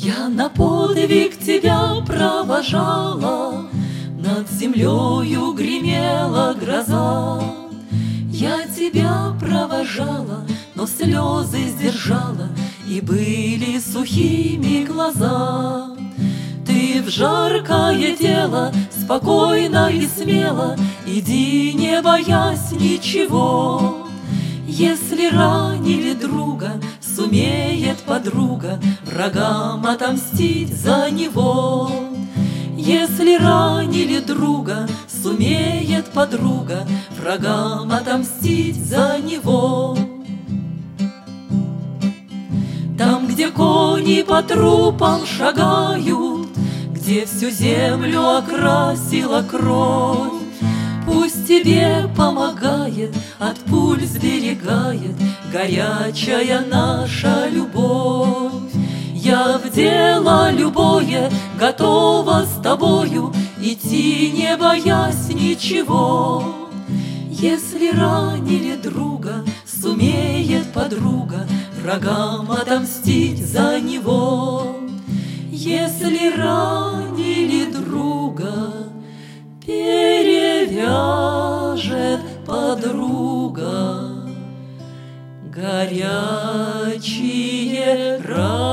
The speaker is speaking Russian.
Я на подвиг тебя провожала, над землею гремела гроза. Я тебя провожала, но слезы сдержала, и были сухими глаза. Ты в жаркое дело спокойно и смело иди, не боясь ничего. Если ранили друга, сумеет подруга врагам отомстить за него. Если ранили друга, сумеет подруга врагам отомстить за него. Там, где кони по трупам шагают, где всю землю окрасила кровь, пусть тебе помогает, от пуль сберегает горячая наша любовь. Я в дело любое готова с тобою идти, не боясь ничего. Если ранили друга, сумеет подруга врагам отомстить за него. Если ранили друга, перевяжет подруга горячие раны.